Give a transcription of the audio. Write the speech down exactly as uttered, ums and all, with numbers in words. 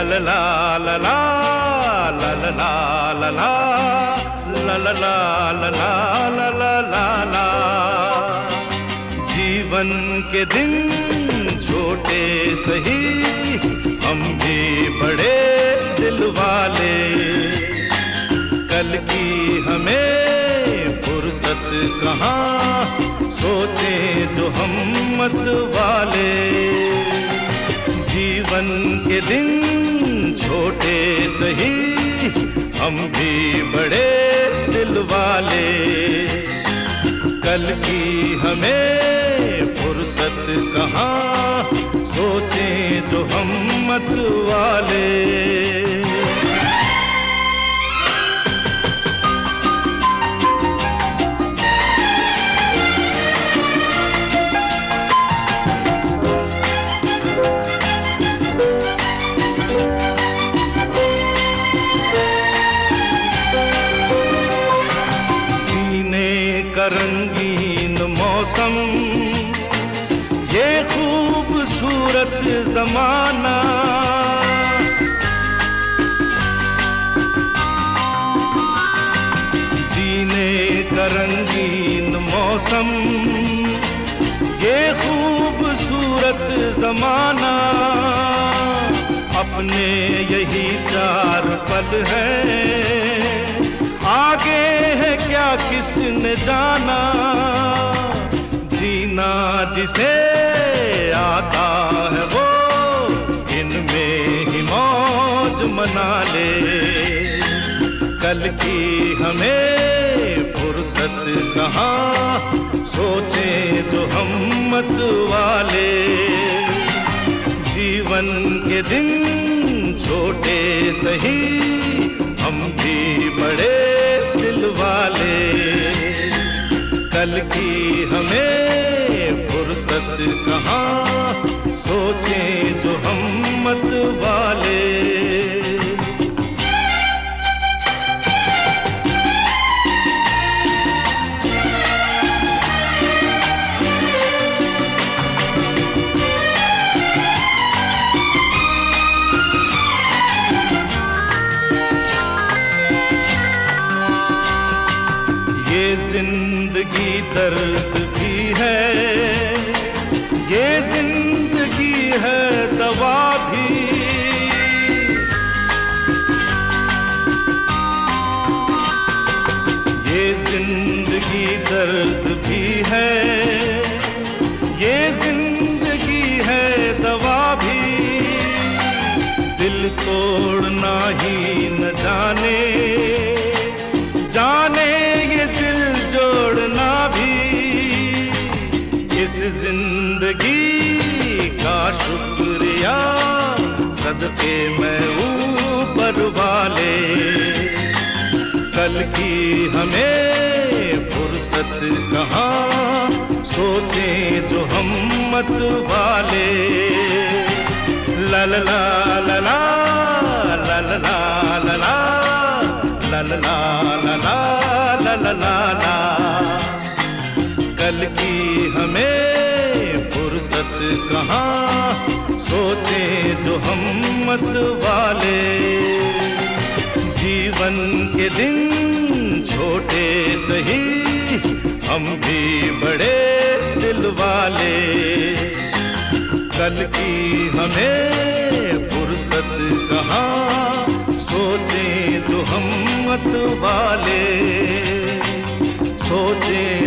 ला ला ला ला ला ला ला ला ला ला ला ला ला ला ला ला। जीवन के दिन छोटे सही, हम भी बड़े दिल वाले। कल की हमें फुर्सत कहाँ, सोचें जो हम मत वाले। जीवन के दिन छोटे सही, हम भी बड़े दिल वाले। कल की हमें फुर्सत कहाँ, सोचें जो हम मत वाले। रंगीन मौसम, ये खूबसूरत जमाना। जीने का रंगीन मौसम, ये खूबसूरत जमाना। अपने यही चार पल हैं, आगे है क्या किसने जाना। जीना जिसे आता है वो इनमें ही मौज मना ले। कल की हमें फुर्सत कहाँ, सोचें जो हम मत वाले। जीवन के दिन छोटे सही, हम भी बड़े दिल वाले। कल की हमें फुर्सत कहाँ, सोचें जो हम मत वाले। जिंदगी दर्द भी है, ये जिंदगी है दवा भी। ये जिंदगी दर्द भी है, ये जिंदगी है दवा भी। दिल तोड़ना ही न जाने, जाने ये दिल जोड़ना भी। इस जिंदगी का शुक्रिया सदके मैं ऊपर वाले। कल की हमें फुर्सत कहाँ, सोचें जो हम मत वाले। ला ला ला ला ला ला ला ला ला ला ला ला ला ला ला ला ला। कल की हमें फुर्सत कहाँ, सोचें जो हम मत वाले। जीवन के दिन छोटे सही, हम भी बड़े दिल वाले। कल की हमें फुर्सत कहाँ, सोचें जो हम मत वाले। सोचें